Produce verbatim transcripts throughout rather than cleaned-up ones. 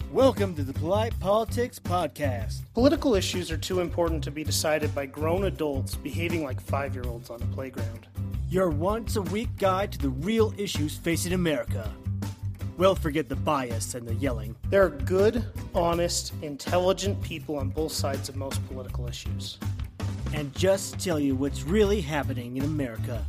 Welcome to the Polite Politics Podcast. Political issues are too important to be decided by grown adults behaving like five-year-olds on a playground. Your once-a-week guide to the real issues facing America. Well, forget the bias and the yelling. There are good, honest, intelligent people on both sides of most political issues. And just tell you what's really happening in America.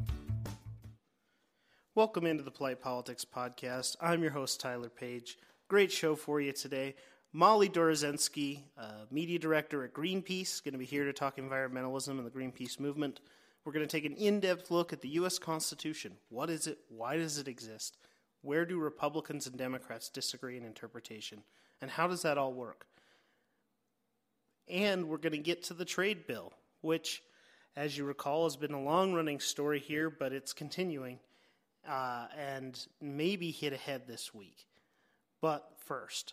Welcome into the Polite Politics Podcast. I'm your host, Tyler Page. Great show for you today. Molly Dorozensky, uh, media director at Greenpeace, going to be here to talk environmentalism and the Greenpeace movement. We're going to take an in-depth look at the U S Constitution. What is it? Why does it exist? Where do Republicans and Democrats disagree in interpretation? And how does that all work? And we're going to get to the trade bill, which, as you recall, has been a long-running story here, but it's continuing uh, and maybe hit ahead this week. But first,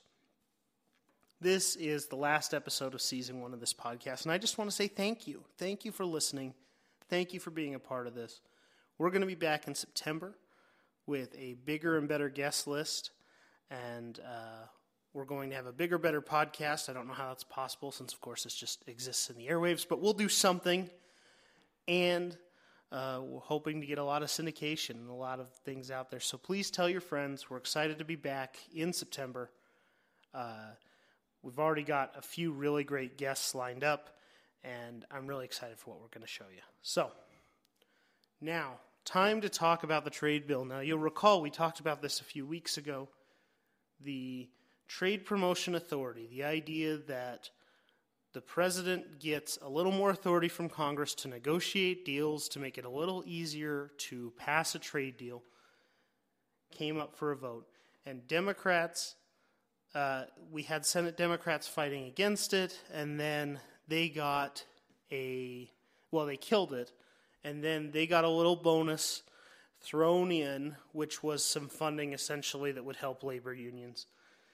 this is the last episode of season one of this podcast, and I just want to say thank you. Thank you for listening. Thank you for being a part of this. We're going to be back in September with a bigger and better guest list, and uh, we're going to have a bigger, better podcast. I don't know how that's possible since, of course, this just exists in the airwaves, but we'll do something, and uh, we're hoping to get a lot of syndication and a lot of things out there. So please tell your friends. We're excited to be back in September. Uh, we've already got a few really great guests lined up, and I'm really excited for what we're going to show you. So, now, time to talk about the trade bill. Now, you'll recall we talked about this a few weeks ago. The Trade Promotion Authority, the idea that the president gets a little more authority from Congress to negotiate deals, to make it a little easier to pass a trade deal, came up for a vote. And Democrats, uh, we had Senate Democrats fighting against it, and then they got a, well, they killed it, and then they got a little bonus thrown in, which was some funding essentially that would help labor unions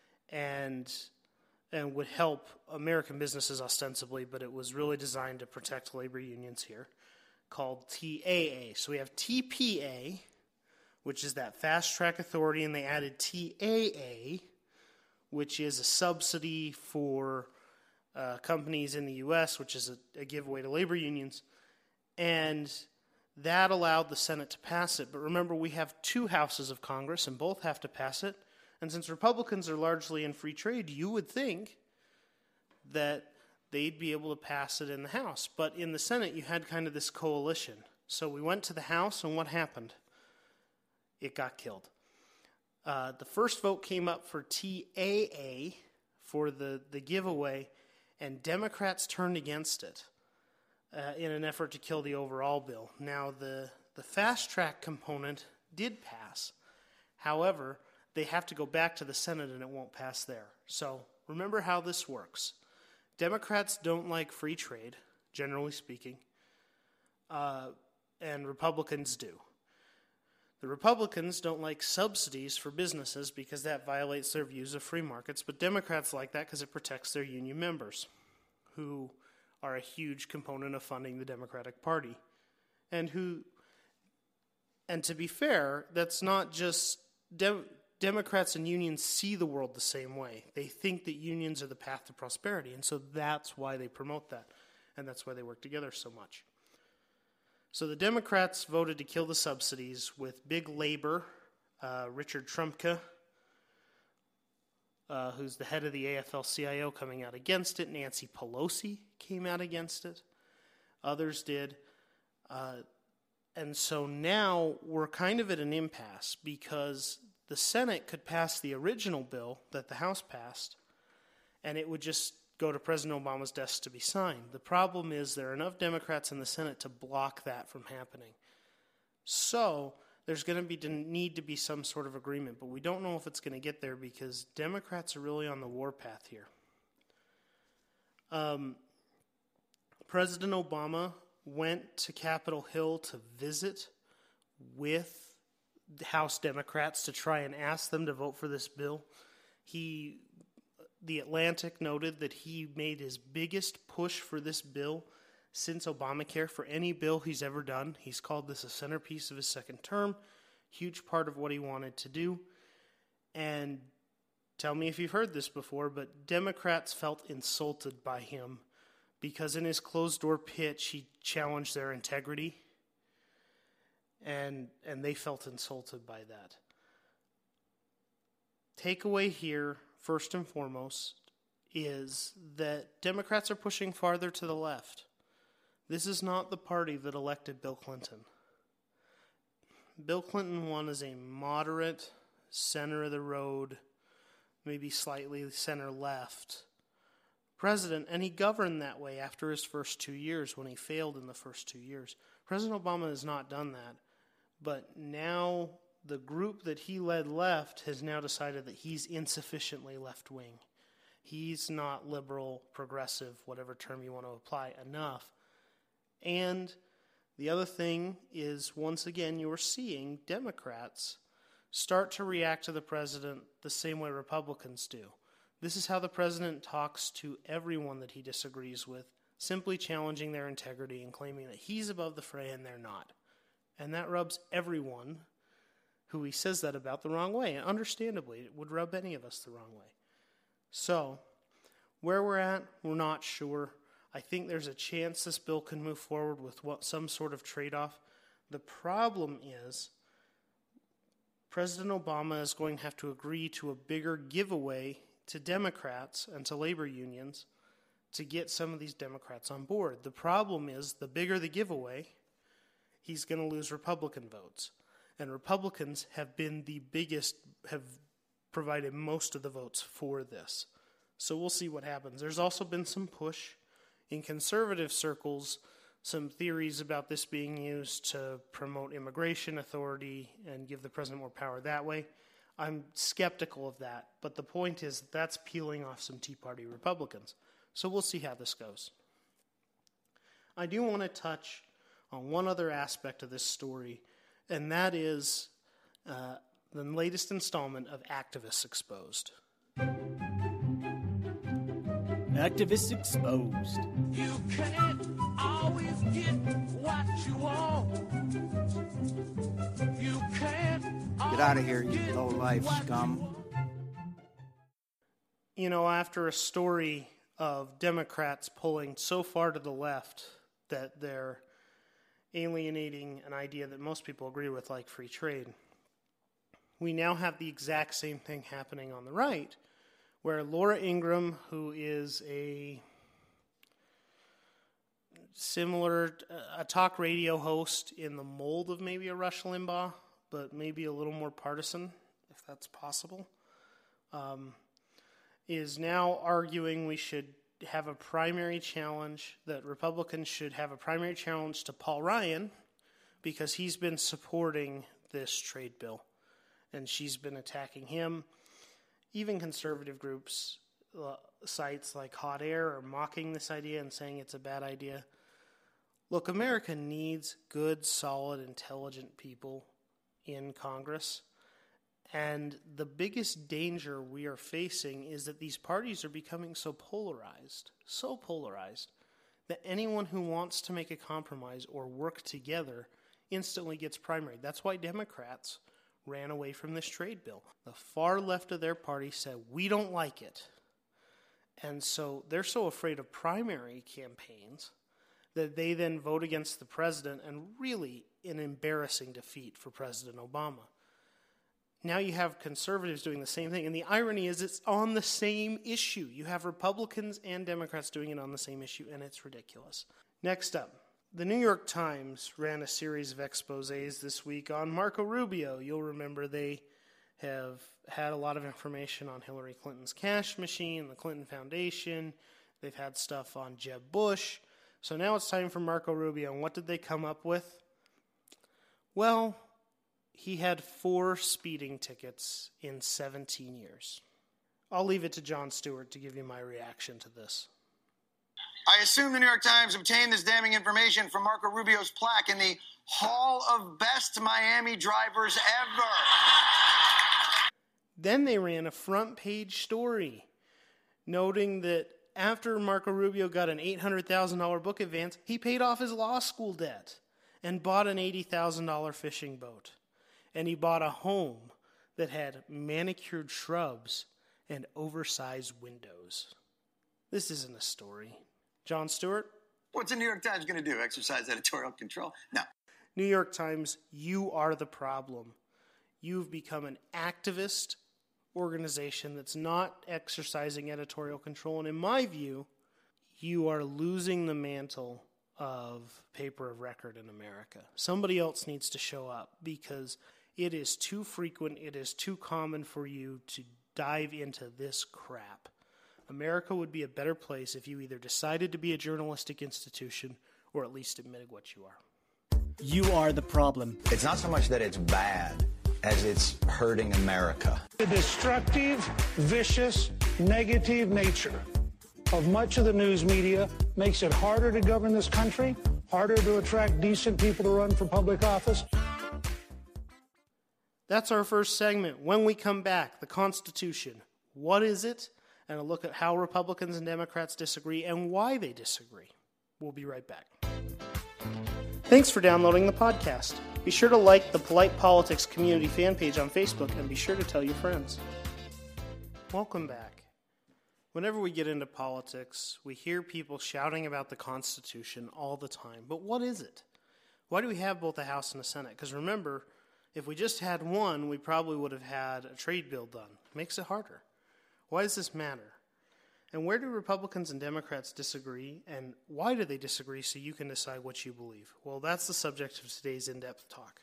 and and would help American businesses ostensibly, but it was really designed to protect labor unions here, called T A A. So we have T P A, which is that fast-track authority, and they added T A A, which is a subsidy for uh, companies in the U S, which is a, a giveaway to labor unions, and that allowed the Senate to pass it. But remember, we have two houses of Congress, and both have to pass it. And since Republicans are largely in free trade, you would think that they'd be able to pass it in the House. But in the Senate, you had kind of this coalition. So we went to the House, and what happened? It got killed. Uh, the first vote came up for T A A, for the, the giveaway, and Democrats turned against it uh, in an effort to kill the overall bill. Now, the, the fast-track component did pass. However, they have to go back to the Senate and it won't pass there. So remember how this works. Democrats don't like free trade, generally speaking, uh, and Republicans do. The Republicans don't like subsidies for businesses because that violates their views of free markets, but Democrats like that because it protects their union members, who are a huge component of funding the Democratic Party. And who, and to be fair, that's not just Dem- Democrats and unions see the world the same way. They think that unions are the path to prosperity, and so that's why they promote that, and that's why they work together so much. So the Democrats voted to kill the subsidies with big labor, uh, Richard Trumka, uh, who's the head of the A F L C I O, coming out against it. Nancy Pelosi came out against it. Others did. Uh, and so now we're kind of at an impasse because the Senate could pass the original bill that the House passed, and it would just go to President Obama's desk to be signed. The problem is there are enough Democrats in the Senate to block that from happening. So there's going to be need to be some sort of agreement, but we don't know if it's going to get there because Democrats are really on the warpath here. Um, President Obama went to Capitol Hill to visit with House Democrats to try and ask them to vote for this bill. He, The Atlantic noted that he made his biggest push for this bill since Obamacare for any bill he's ever done. He's called this a centerpiece of his second term, huge part of what he wanted to do. And tell me if you've heard this before, but Democrats felt insulted by him because in his closed-door pitch, he challenged their integrity, and and they felt insulted by that. Takeaway here, first and foremost, is that Democrats are pushing farther to the left. This is not the party that elected Bill Clinton. Bill Clinton won as a moderate, center-of-the-road, maybe slightly center-left president, and he governed that way after his first two years when he failed in the first two years. President Obama has not done that, but now the group that he led left has now decided that he's insufficiently left-wing. He's not liberal, progressive, whatever term you want to apply, enough. And the other thing is, once again, you're seeing Democrats start to react to the president the same way Republicans do. This is how the president talks to everyone that he disagrees with, simply challenging their integrity and claiming that he's above the fray and they're not. And that rubs everyone who he says that about the wrong way. And understandably, it would rub any of us the wrong way. So, where we're at, we're not sure. I think there's a chance this bill can move forward with what, some sort of trade-off. The problem is President Obama is going to have to agree to a bigger giveaway to Democrats and to labor unions to get some of these Democrats on board. The problem is the bigger the giveaway, he's going to lose Republican votes. And Republicans have been the biggest, have provided most of the votes for this. So we'll see what happens. There's also been some push in conservative circles, some theories about this being used to promote immigration authority and give the president more power that way. I'm skeptical of that, but the point is that's peeling off some Tea Party Republicans. So we'll see how this goes. I do want to touch on one other aspect of this story, and that is uh, the latest installment of Activists Exposed. Activists Exposed. You can't always get what you want. You can't Get out of here, you low-life scum. You know, after a story of Democrats pulling so far to the left that they're alienating an idea that most people agree with, like free trade, we now have the exact same thing happening on the right, where Laura Ingraham, who is a similar, a talk radio host in the mold of maybe a Rush Limbaugh, but maybe a little more partisan, if that's possible, um, is now arguing we should have a primary challenge, that Republicans should have a primary challenge to Paul Ryan because he's been supporting this trade bill, and she's been attacking him. Even conservative groups, uh, sites like Hot Air, are mocking this idea and saying it's a bad idea. Look, America needs good, solid, intelligent people in Congress. And the biggest danger we are facing is that these parties are becoming so polarized, so polarized, that anyone who wants to make a compromise or work together instantly gets primaried. That's why Democrats ran away from this trade bill. The far left of their party said, we don't like it. And so they're so afraid of primary campaigns that they then vote against the president, and really an embarrassing defeat for President Obama. Now you have conservatives doing the same thing, and the irony is it's on the same issue. You have Republicans and Democrats doing it on the same issue, and it's ridiculous. Next up, the New York Times ran a series of exposés this week on Marco Rubio. You'll remember they have had a lot of information on Hillary Clinton's cash machine, the Clinton Foundation. They've had stuff on Jeb Bush. So now it's time for Marco Rubio. And what did they come up with? Well, he had four speeding tickets in seventeen years. I'll leave it to Jon Stewart to give you my reaction to this. I assume the New York Times obtained this damning information from Marco Rubio's plaque in the Hall of Best Miami Drivers Ever. Then they ran a front page story noting that after Marco Rubio got an eight hundred thousand dollars book advance, he paid off his law school debt and bought an eighty thousand dollars fishing boat. And he bought a home that had manicured shrubs and oversized windows. This isn't a story. Jon Stewart? What's the New York Times going to do? Exercise editorial control? No. New York Times, you are the problem. You've become an activist organization that's not exercising editorial control. And in my view, you are losing the mantle of paper of record in America. Somebody else needs to show up because it is too frequent, it is too common for you to dive into this crap. America would be a better place if you either decided to be a journalistic institution or at least admitted what you are. You are the problem. It's not so much that it's bad as it's hurting America. The destructive, vicious, negative nature of much of the news media makes it harder to govern this country, harder to attract decent people to run for public office. That's our first segment. When we come back, the Constitution. What is it? And a look at how Republicans and Democrats disagree and why they disagree. We'll be right back. Thanks for downloading the podcast. Be sure to like the Polite Politics Community fan page on Facebook and be sure to tell your friends. Welcome back. Whenever we get into politics, we hear people shouting about the Constitution all the time. But what is it? Why do we have both a House and a Senate? Because remember, if we just had one, we probably would have had a trade bill done. It makes it harder. Why does this matter? And where do Republicans and Democrats disagree? And why do they disagree so you can decide what you believe? Well, that's the subject of today's in-depth talk.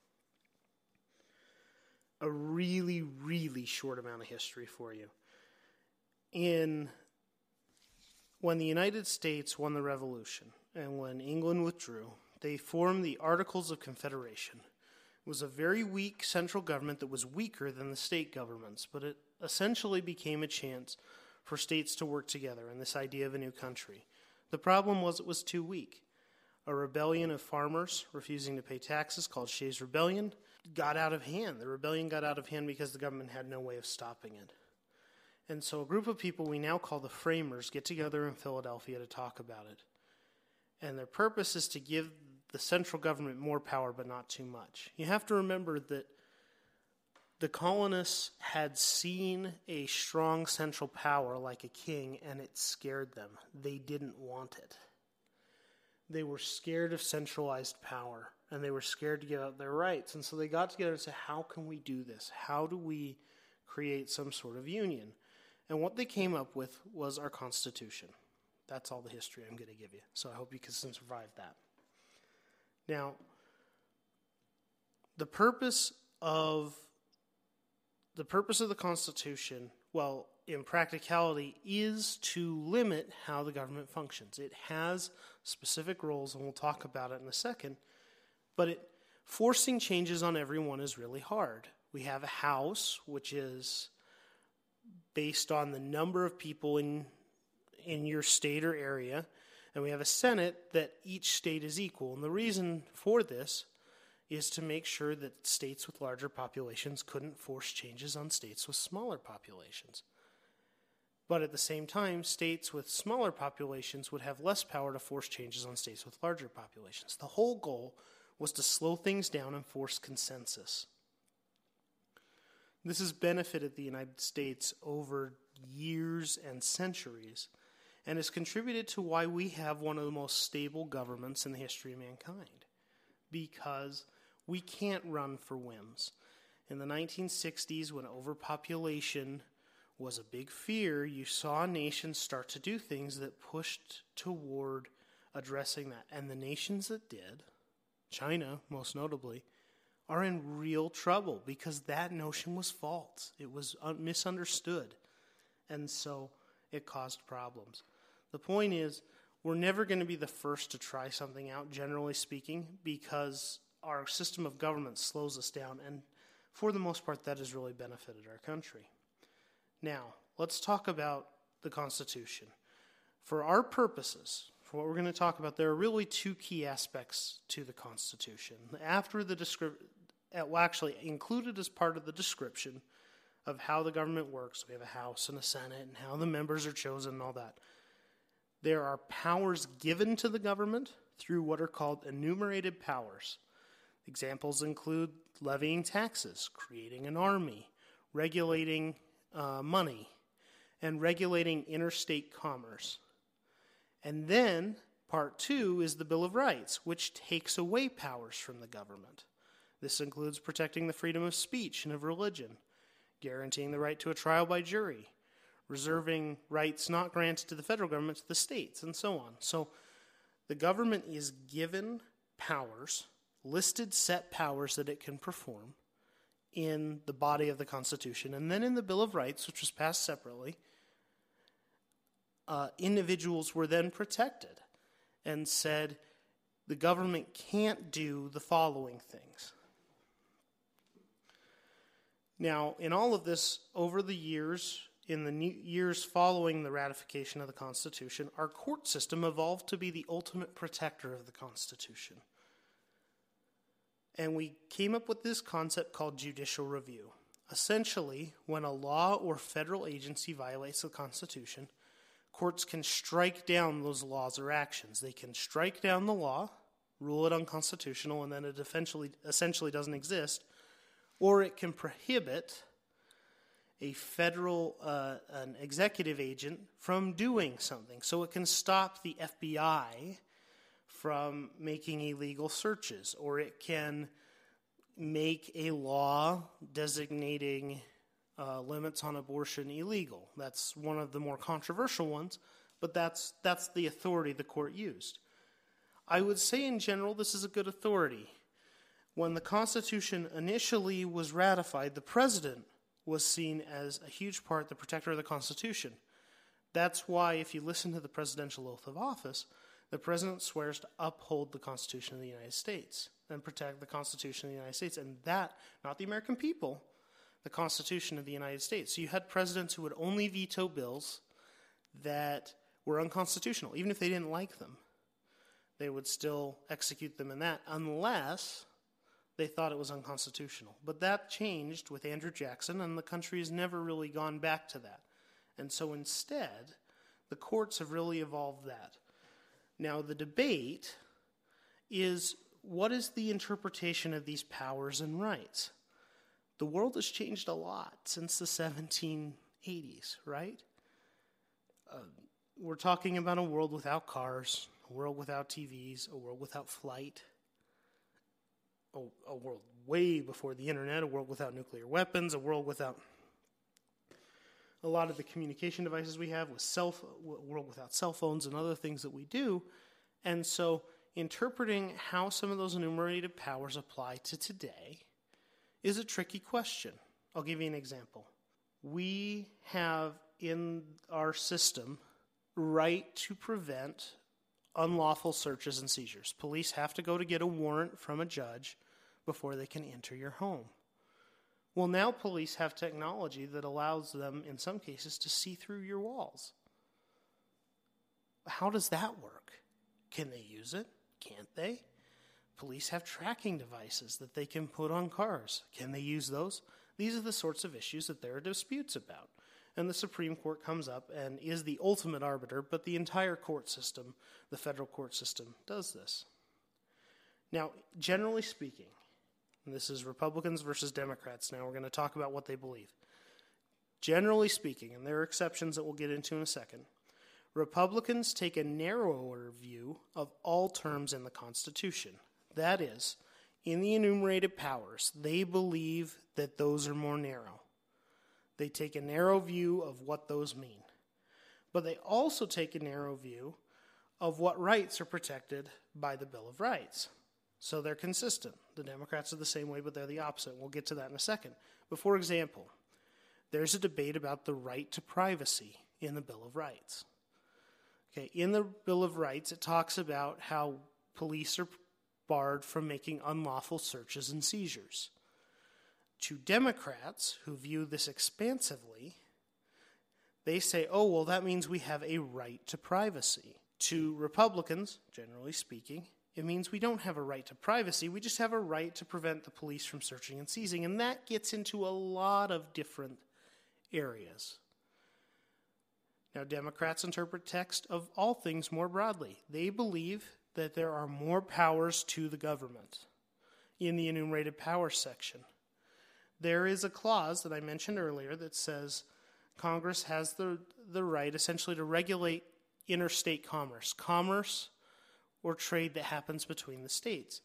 A really, really short amount of history for you. In when the United States won the Revolution and when England withdrew, they formed the Articles of Confederation. It was a very weak central government that was weaker than the state governments, but it essentially became a chance for states to work together in this idea of a new country. The problem was it was too weak. A rebellion of farmers refusing to pay taxes called Shays' Rebellion got out of hand. The rebellion got out of hand because the government had no way of stopping it. And so a group of people we now call the Framers get together in Philadelphia to talk about it. And their purpose is to give the central government more power, but not too much. You have to remember that the colonists had seen a strong central power like a king, and it scared them. They didn't want it. They were scared of centralized power, and they were scared to give up their rights. And so they got together and said, how can we do this? How do we create some sort of union? And what they came up with was our Constitution. That's all the history I'm going to give you. So I hope you can survive that. Now, the purpose of the purpose of the Constitution, well, in practicality, is to limit how the government functions. It has specific roles, and we'll talk about it in a second, but it, forcing changes on everyone is really hard. We have a House, which is based on the number of people in in your state or area, and we have a Senate that each state is equal. And the reason for this is to make sure that states with larger populations couldn't force changes on states with smaller populations. But at the same time, states with smaller populations would have less power to force changes on states with larger populations. The whole goal was to slow things down and force consensus. This has benefited the United States over years and centuries, and has contributed to why we have one of the most stable governments in the history of mankind, because we can't run for whims. In the nineteen sixties, when overpopulation was a big fear, you saw nations start to do things that pushed toward addressing that. And the nations that did, China most notably, are in real trouble because that notion was false. It was misunderstood. And so it caused problems. The point is, we're never going to be the first to try something out, generally speaking, because our system of government slows us down. And for the most part, that has really benefited our country. Now, let's talk about the Constitution. For our purposes, for what we're going to talk about, there are really two key aspects to the Constitution. After the description, well, actually included as part of the description of how the government works, we have a House and a Senate and how the members are chosen and all that. There are powers given to the government through what are called enumerated powers. Examples include levying taxes, creating an army, regulating uh, money, and regulating interstate commerce. And then part two is the Bill of Rights, which takes away powers from the government. This includes protecting the freedom of speech and of religion, guaranteeing the right to a trial by jury, reserving rights not granted to the federal government to the states, and so on. So the government is given powers, listed set powers that it can perform in the body of the Constitution. And then in the Bill of Rights, which was passed separately, uh, individuals were then protected and said the government can't do the following things. Now, in all of this, over the years, in the years following the ratification of the Constitution, our court system evolved to be the ultimate protector of the Constitution. And we came up with this concept called judicial review. Essentially, when a law or federal agency violates the Constitution, courts can strike down those laws or actions. They can strike down the law, rule it unconstitutional, and then it essentially, essentially doesn't exist, or it can prohibit a federal, uh, an executive agent from doing something. So it can stop the F B I from making illegal searches, or it can make a law designating uh, limits on abortion illegal. That's one of the more controversial ones, but that's that's the authority the court used. I would say in general this is a good authority. When the Constitution initially was ratified, the president was seen as a huge part, the protector of the Constitution. That's why if you listen to the presidential oath of office, the president swears to uphold the Constitution of the United States and protect the Constitution of the United States. And that, not the American people, the Constitution of the United States. So you had presidents who would only veto bills that were unconstitutional, even if they didn't like them. They would still execute them in that, unless they thought it was unconstitutional. But that changed with Andrew Jackson, and the country has never really gone back to that. And so instead, the courts have really evolved that. Now, the debate is, what is the interpretation of these powers and rights? The world has changed a lot since the seventeen eighties, right? Uh, we're talking about a world without cars, a world without T Vs, a world without flight, a, a world way before the internet, a world without nuclear weapons, a world without a lot of the communication devices we have, with cell, a world without cell phones and other things that we do. And so interpreting how some of those enumerated powers apply to today is a tricky question. I'll give you an example. We have in our system right to prevent unlawful searches and seizures. Police have to go to get a warrant from a judge before they can enter your home. Well, now police have technology that allows them, in some cases, to see through your walls. How does that work? Can they use it? Can't they? Police have tracking devices that they can put on cars. Can they use those? These are the sorts of issues that there are disputes about. And the Supreme Court comes up and is the ultimate arbiter, but the entire court system, the federal court system, does this. Now, generally speaking, and this is Republicans versus Democrats now, we're going to talk about what they believe. Generally speaking, and there are exceptions that we'll get into in a second, Republicans take a narrower view of all terms in the Constitution. That is, in the enumerated powers, they believe that those are more narrow. They take a narrow view of what those mean. But they also take a narrow view of what rights are protected by the Bill of Rights. So they're consistent. The Democrats are the same way, but they're the opposite. We'll get to that in a second. But for example, there's a debate about the right to privacy in the Bill of Rights. Okay, in the Bill of Rights, it talks about how police are barred from making unlawful searches and seizures. To Democrats, who view this expansively, they say, oh, well, that means we have a right to privacy. To Republicans, generally speaking, it means we don't have a right to privacy. We just have a right to prevent the police from searching and seizing. And that gets into a lot of different areas. Now, Democrats interpret text of all things more broadly. They believe that there are more powers to the government in the enumerated powers section. There is a clause that I mentioned earlier that says Congress has the, the right essentially to regulate interstate commerce, commerce or trade that happens between the states.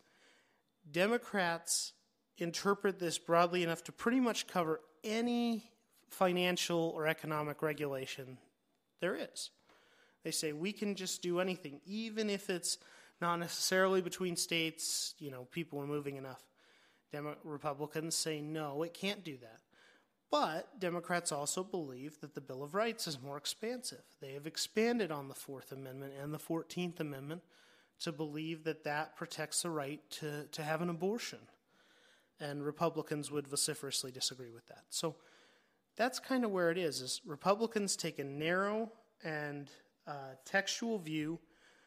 Democrats interpret this broadly enough to pretty much cover any financial or economic regulation there is. They say we can just do anything, even if it's not necessarily between states, you know, people are moving enough. Demo- Republicans say no, it can't do that. But Democrats also believe that the Bill of Rights is more expansive. They have expanded on the Fourth Amendment and the Fourteenth Amendment to believe that that protects the right to, to have an abortion. And Republicans would vociferously disagree with that. So that's kind of where it is, is Republicans take a narrow and uh, textual view,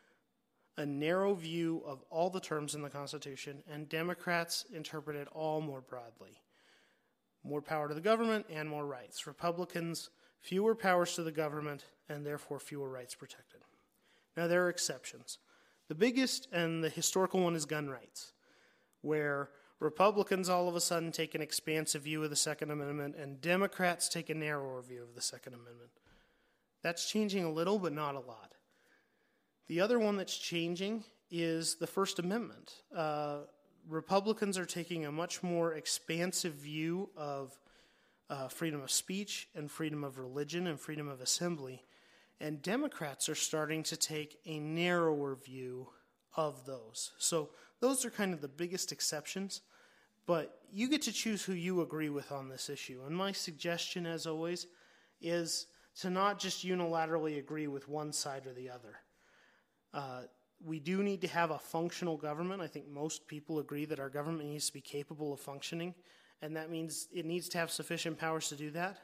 a narrow view of all the terms in the Constitution, and Democrats interpret it all more broadly. More power to the government and more rights. Republicans, fewer powers to the government and therefore fewer rights protected. Now there are exceptions. The biggest and the historical one is gun rights, where Republicans all of a sudden take an expansive view of the Second Amendment and Democrats take a narrower view of the Second Amendment. That's changing a little, but not a lot. The other one that's changing is the First Amendment. Uh, Republicans are taking a much more expansive view of uh, freedom of speech and freedom of religion and freedom of assembly, and Democrats are starting to take a narrower view of those. So those are kind of the biggest exceptions, but you get to choose who you agree with on this issue. And my suggestion, as always, is to not just unilaterally agree with one side or the other. Uh, We do need to have a functional government. I think most people agree that our government needs to be capable of functioning, and that means it needs to have sufficient powers to do that.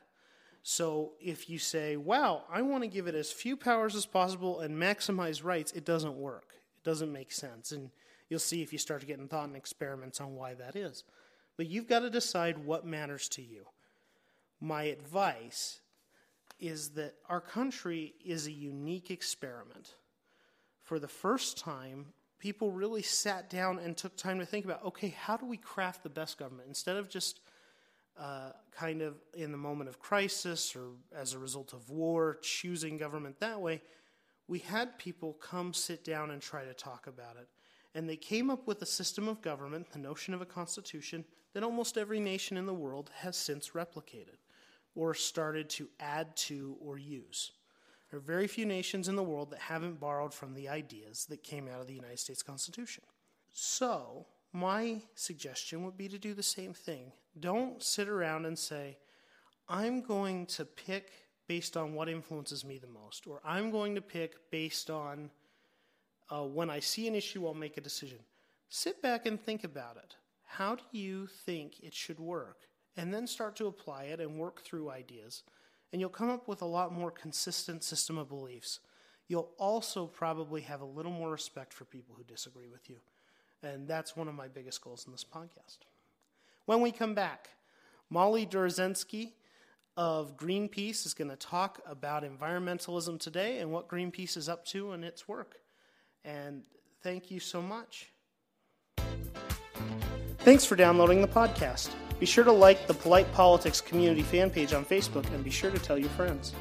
So if you say, wow, I want to give it as few powers as possible and maximize rights, it doesn't work. It doesn't make sense. And you'll see if you start getting thought and experiments on why that is. But you've got to decide what matters to you. My advice is that our country is a unique experiment. For the first time, people really sat down and took time to think about, okay, how do we craft the best government? Instead of just uh, kind of in the moment of crisis or as a result of war, choosing government that way, we had people come sit down and try to talk about it. And they came up with a system of government, the notion of a constitution, that almost every nation in the world has since replicated or started to add to or use. There are very few nations in the world that haven't borrowed from the ideas that came out of the United States Constitution. So, my suggestion would be to do the same thing. Don't sit around and say, I'm going to pick based on what influences me the most, or I'm going to pick based on uh, when I see an issue, I'll make a decision. Sit back and think about it. How do you think it should work? And then start to apply it and work through ideas. And you'll come up with a lot more consistent system of beliefs. You'll also probably have a little more respect for people who disagree with you. And that's one of my biggest goals in this podcast. When we come back, Molly Dorozensky of Greenpeace is going to talk about environmentalism today and what Greenpeace is up to in its work. And thank you so much. Thanks for downloading the podcast. Be sure to like the Polite Politics Community fan page on Facebook and be sure to tell your friends.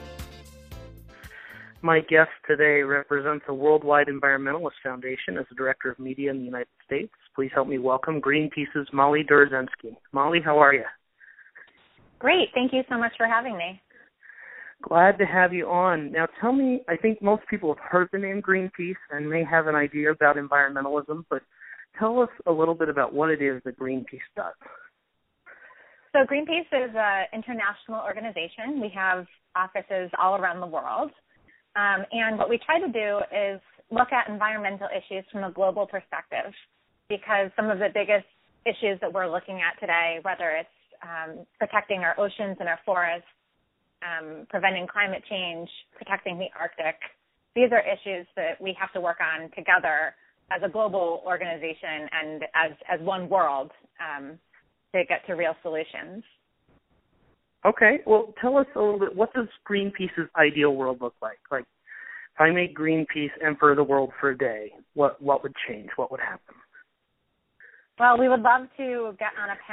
My guest today represents the Worldwide Environmentalist Foundation as the Director of Media in the United States. Please help me welcome Greenpeace's Molly Dorozensky. Molly, how are you? Great. Thank you so much for having me. Glad to have you on. Now tell me, I think most people have heard the name Greenpeace and may have an idea about environmentalism, but tell us a little bit about what it is that Greenpeace does. So Greenpeace is an international organization. We have offices all around the world. Um, and what we try to do is look at environmental issues from a global perspective, because some of the biggest issues that we're looking at today, whether it's um, protecting our oceans and our forests, um, preventing climate change, protecting the Arctic, these are issues that we have to work on together as a global organization and as, as one world um, to get to real solutions. Okay, well, tell us a little bit, what does Greenpeace's ideal world look like? Like, if I made Greenpeace emperor of the world for a day, what, what would change? What would happen? Well, we would love to get on a path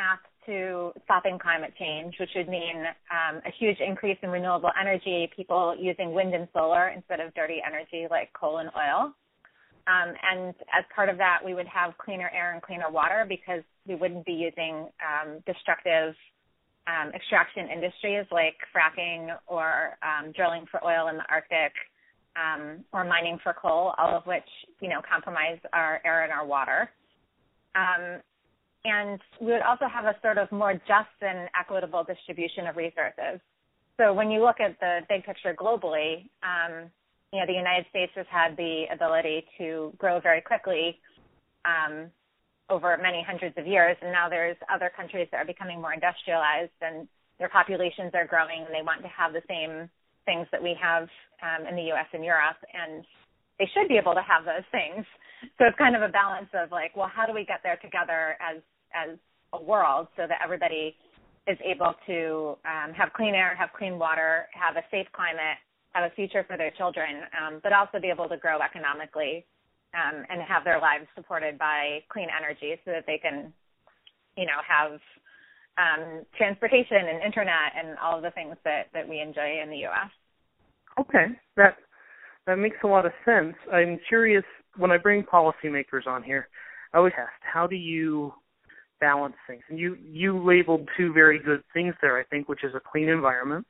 to stopping climate change, which would mean um, a huge increase in renewable energy, people using wind and solar instead of dirty energy like coal and oil. Um, and as part of that, we would have cleaner air and cleaner water because we wouldn't be using um, destructive um, extraction industries like fracking or um, drilling for oil in the Arctic um, or mining for coal, all of which, you know, compromise our air and our water. Um, and we would also have a sort of more just and equitable distribution of resources. So when you look at the big picture globally, um, you know, the United States has had the ability to grow very quickly um, over many hundreds of years, and now there's other countries that are becoming more industrialized, and their populations are growing, and they want to have the same things that we have um, in the U S and Europe, and they should be able to have those things. So it's kind of a balance of like, well, how do we get there together as as a world so that everybody is able to um, have clean air, have clean water, have a safe climate, have a future for their children, um, but also be able to grow economically um, and have their lives supported by clean energy so that they can, you know, have um, transportation and internet and all of the things that, that we enjoy in the U S. Okay, that that makes a lot of sense. I'm curious, when I bring policymakers on here, I always ask, how do you balance things? And you, you labeled two very good things there, I think, which is a clean environment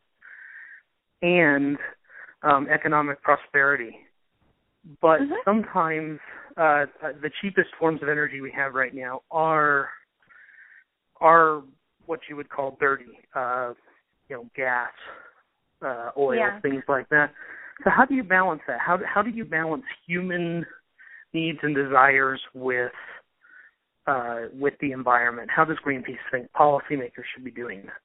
and um, economic prosperity. But mm-hmm. sometimes uh, the cheapest forms of energy we have right now are are what you would call dirty, uh, you know, gas, uh, oil, yeah. things like that. So how do you balance that? How how do you balance human needs and desires with uh, with the environment? How does Greenpeace think policymakers should be doing that?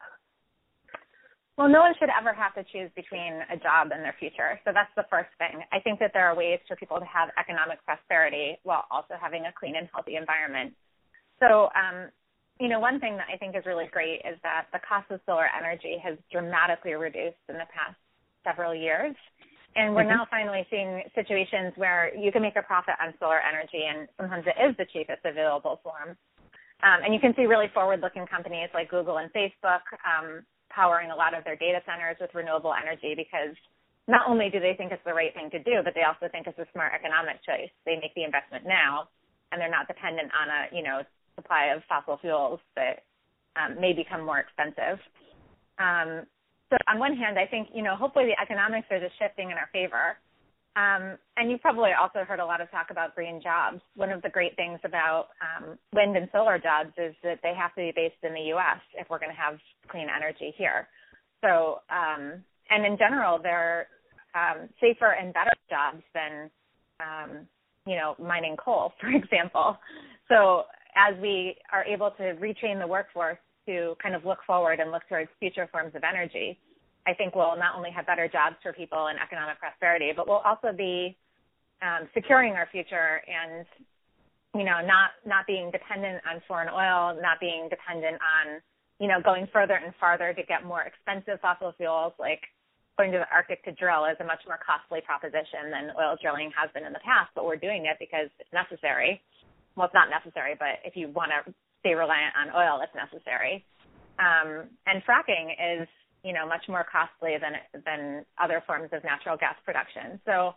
Well, no one should ever have to choose between a job and their future. So that's the first thing. I think that there are ways for people to have economic prosperity while also having a clean and healthy environment. So, um, you know, one thing that I think is really great is that the cost of solar energy has dramatically reduced in the past several years. And we're mm-hmm. now finally seeing situations where you can make a profit on solar energy, and sometimes it is the cheapest available form. Um, and you can see really forward-looking companies like Google and Facebook um, powering a lot of their data centers with renewable energy because not only do they think it's the right thing to do, but they also think it's a smart economic choice. They make the investment now, and they're not dependent on a, you know, supply of fossil fuels that um, may become more expensive. Um, so on one hand, I think, you know, hopefully the economics are just shifting in our favor. Um, and you've probably also heard a lot of talk about green jobs. One of the great things about um, wind and solar jobs is that they have to be based in the U S if we're going to have clean energy here. So, um, and in general, they're um, safer and better jobs than, um, you know, mining coal, for example. So as we are able to retrain the workforce to kind of look forward and look towards future forms of energy, I think we'll not only have better jobs for people and economic prosperity, but we'll also be um, securing our future and, you know, not not being dependent on foreign oil, not being dependent on, you know, going further and farther to get more expensive fossil fuels, like going to the Arctic to drill is a much more costly proposition than oil drilling has been in the past, but we're doing it because it's necessary. Well, it's not necessary, but if you want to stay reliant on oil, it's necessary. Um, and fracking is, you know, much more costly than than other forms of natural gas production. So,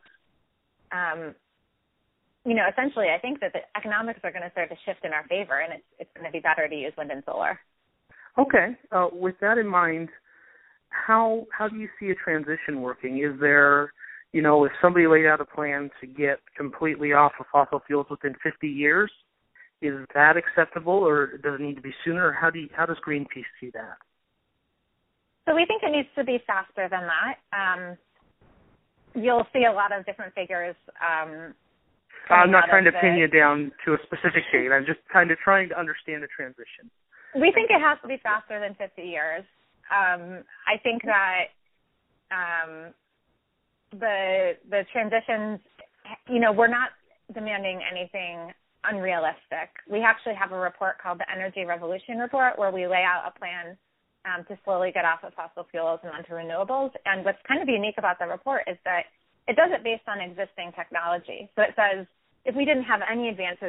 um, you know, essentially, I think that the economics are going to start to shift in our favor, and it's it's going to be better to use wind and solar. Okay. Uh, with that in mind, how how do you see a transition working? Is there, you know, if somebody laid out a plan to get completely off of fossil fuels within fifty years, is that acceptable, or does it need to be sooner? Or how do you, how does Greenpeace see that? So we think it needs to be faster than that. Um, you'll see a lot of different figures. Um, I'm not trying to pin you down to a specific date. I'm just kind of trying to understand the transition. We think it has to be faster than fifty years. Um, I think that um, the the transitions, you know, we're not demanding anything unrealistic. We actually have a report called the Energy Revolution Report where we lay out a plan Um, to slowly get off of fossil fuels and onto renewables. And what's kind of unique about the report is that it does it based on existing technology. So it says if we didn't have any advances in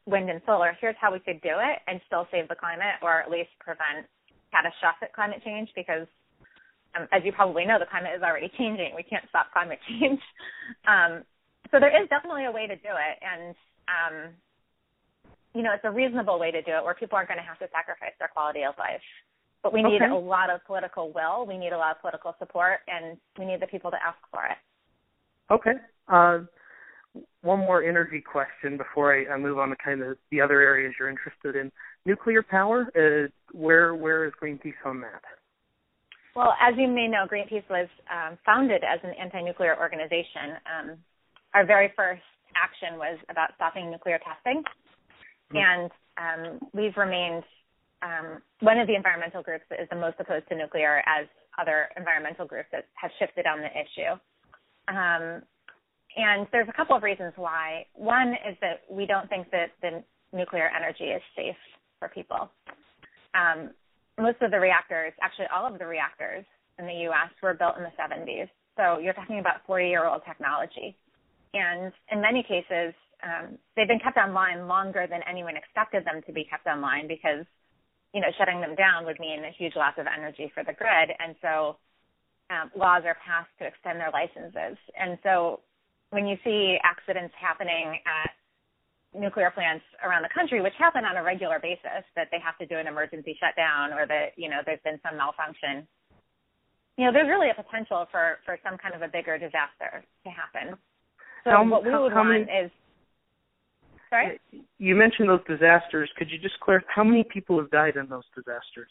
wind and solar. Here's how we could do it and still save the climate, or at least prevent catastrophic climate change, because um, as you probably know, the climate is already changing. We can't stop climate change. Um, so there is definitely a way to do it. And, um, you know, it's a reasonable way to do it where people aren't going to have to sacrifice their quality of life. But we need okay. a lot of political will. We need a lot of political support, and we need the people to ask for it. Okay. Uh, one more energy question before I, I move on to kind of the other areas you're interested in. Nuclear power, uh, where where is Greenpeace on that? Well, as you may know, Greenpeace was um, founded as an anti-nuclear organization. Um, our very first action was about stopping nuclear testing, mm-hmm. and um, we've remained um, one of the environmental groups that is the most opposed to nuclear, as other environmental groups that have shifted on the issue. Um, and there's a couple of reasons why. One is that we don't think that the nuclear energy is safe for people. Um, most of the reactors, actually all of the reactors in the U S were built in the seventies. So you're talking about forty-year-old technology. And in many cases, um, they've been kept online longer than anyone expected them to be kept online, because, you know, shutting them down would mean a huge loss of energy for the grid. And so um, laws are passed to extend their licenses. And so when you see accidents happening at nuclear plants around the country, which happen on a regular basis, that they have to do an emergency shutdown, or that, you know, there's been some malfunction, you know, there's really a potential for, for some kind of a bigger disaster to happen. So how, what we how, would how want many, is, sorry? You mentioned those disasters. Could you just clarify, how many people have died in those disasters?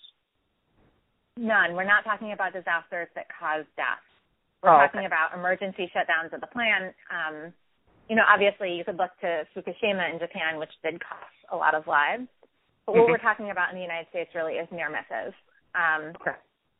None. We're not talking about disasters that cause death. We're oh, talking okay. about emergency shutdowns of the plant. Um, you know, obviously you could look to Fukushima in Japan, which did cost a lot of lives. But what mm-hmm. we're talking about in the United States really is near misses. Um, okay.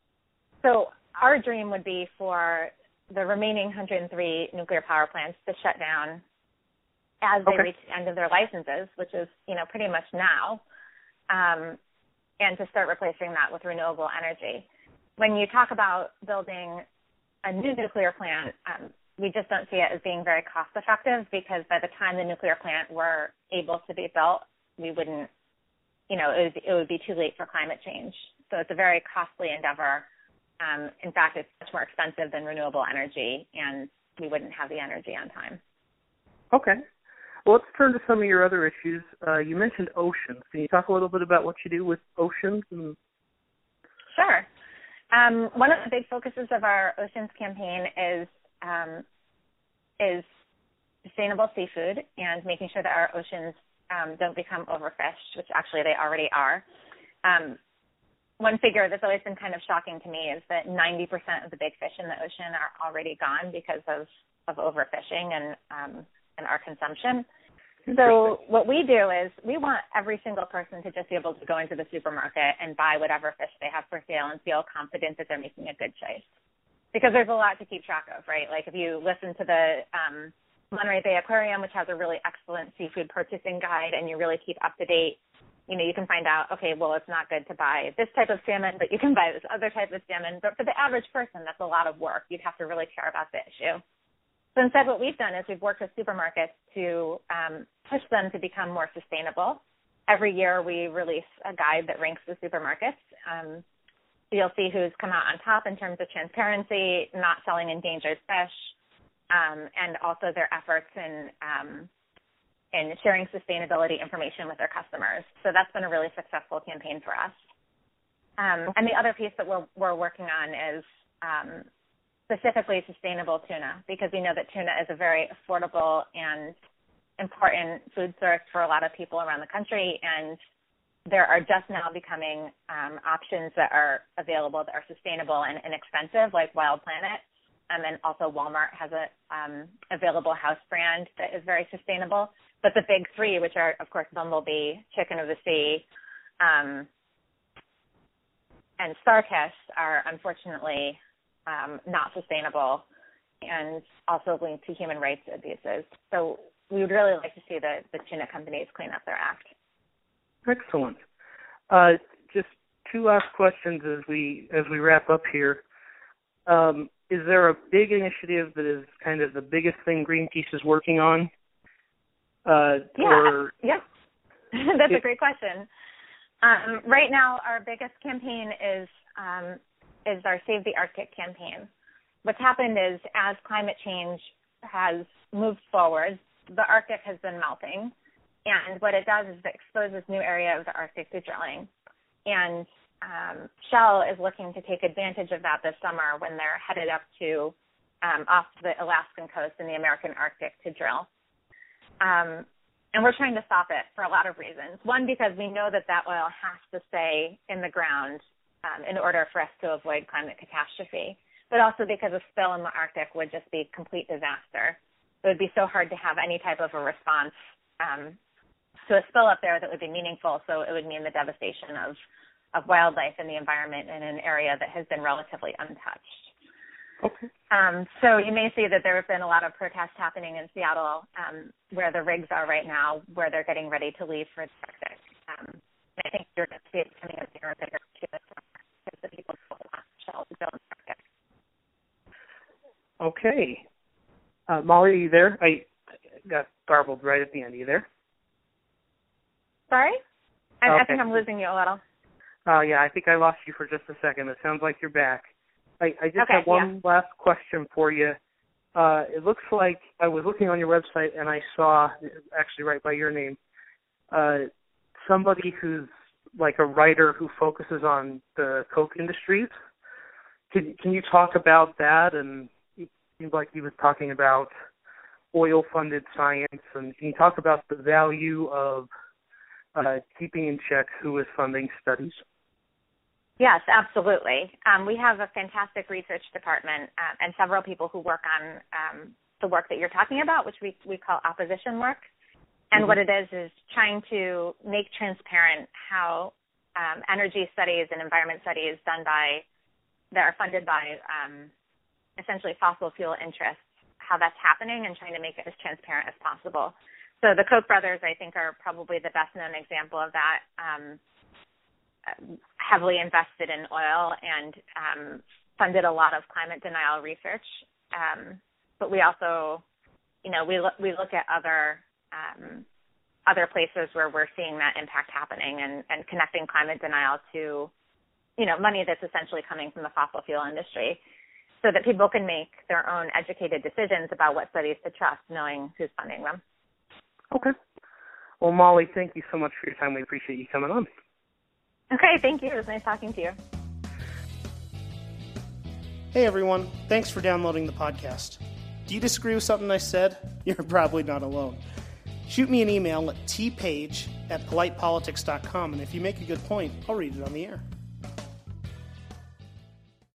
So our dream would be for the remaining one hundred three nuclear power plants to shut down as they okay. reach the end of their licenses, which is, you know, pretty much now, um, and to start replacing that with renewable energy. When you talk about building a new nuclear plant, um, we just don't see it as being very cost effective, because by the time the nuclear plant were able to be built, we wouldn't, you know, it would, it would be too late for climate change. So it's a very costly endeavor. Um, in fact, it's much more expensive than renewable energy, and we wouldn't have the energy on time. Okay. Well, let's turn to some of your other issues. Uh, you mentioned oceans. Can you talk a little bit about what you do with oceans? And... Sure. Um, one of the big focuses of our oceans campaign is um, is sustainable seafood and making sure that our oceans um, don't become overfished, which actually they already are. Um, one figure that's always been kind of shocking to me is that ninety percent of the big fish in the ocean are already gone because of, of overfishing and um, and our consumption. So what we do is we want every single person to just be able to go into the supermarket and buy whatever fish they have for sale and feel confident that they're making a good choice. Because there's a lot to keep track of, right? Like if you listen to the um, Monterey Bay Aquarium, which has a really excellent seafood purchasing guide, and you really keep up to date, you know, you can find out, okay, well, it's not good to buy this type of salmon, but you can buy this other type of salmon. But for the average person, that's a lot of work. You'd have to really care about the issue. So instead, what we've done is we've worked with supermarkets to um, push them to become more sustainable. Every year, we release a guide that ranks the supermarkets. Um, so you'll see who's come out on top in terms of transparency, not selling endangered fish, um, and also their efforts in um, in sharing sustainability information with their customers. So that's been a really successful campaign for us. Um, and the other piece that we're we're working on is um, specifically sustainable tuna, because we know that tuna is a very affordable and important food source for a lot of people around the country, and there are just now becoming um, options that are available that are sustainable and inexpensive, like Wild Planet, um, and also Walmart has a um, available house brand that is very sustainable. But the big three, which are, of course, Bumblebee, Chicken of the Sea, um, and Starkiss, are unfortunately Um, not sustainable and also linked to human rights abuses. So we would really like to see the, the tuna companies clean up their act. Excellent. Uh, just two last questions as we as we wrap up here. Um, is there a big initiative that is kind of the biggest thing Greenpeace is working on? Uh, yeah, or... yeah, That's a great question. Um, right now, our biggest campaign is um, is our Save the Arctic campaign. What's happened is, as climate change has moved forward, the Arctic has been melting, and what it does is it exposes new area of the Arctic to drilling. And um, Shell is looking to take advantage of that this summer when they're headed up to um, off the Alaskan coast in the American Arctic to drill. Um, and we're trying to stop it for a lot of reasons. One, because we know that that oil has to stay in the ground um, in order for us to avoid climate catastrophe, but also because a spill in the Arctic would just be a complete disaster. It would be so hard to have any type of a response um, to a spill up there that would be meaningful, so it would mean the devastation of, of wildlife and the environment in an area that has been relatively untouched. Okay. Um, so you may see that there have been a lot of protests happening in Seattle, um, where the rigs are right now, where they're getting ready to leave for the Arctic. Um, and I think you're going to see it coming up bigger and bigger too, because the people don't want Shell to go in the Arctic. Okay. Uh, Molly, are you there? I got garbled right at the end. Are you there? Sorry? I, okay. I think I'm losing you a little. Oh, uh, yeah, I think I lost you for just a second. It sounds like you're back. I, I just okay, have one yeah. last question for you. Uh, it looks like I was looking on your website and I saw, actually right by your name, uh, somebody who's like a writer who focuses on the Coke industries. Can, can you talk about that? And it seems like he was talking about oil-funded science. And can you talk about the value of uh, keeping in check who is funding studies? Yes, absolutely. Um, we have a fantastic research department uh, and several people who work on um, the work that you're talking about, which we, we call opposition work. And mm-hmm. what it is is trying to make transparent how um, energy studies and environment studies done by, that are funded by um, essentially fossil fuel interests, how that's happening and trying to make it as transparent as possible. So the Koch brothers, I think, are probably the best known example of that. Um, heavily invested in oil and um, funded a lot of climate denial research. Um, but we also, you know, we look, we look at other um, other places where we're seeing that impact happening and, and connecting climate denial to, you know, money that's essentially coming from the fossil fuel industry so that people can make their own educated decisions about what studies to trust, knowing who's funding them. Okay. Well, Molly, thank you so much for your time. We appreciate you coming on. Okay, thank you. It was nice talking to you. Hey, everyone. Thanks for downloading the podcast. Do you disagree with something I said? You're probably not alone. Shoot me an email at tpage at politepolitics dot com, and if you make a good point, I'll read it on the air.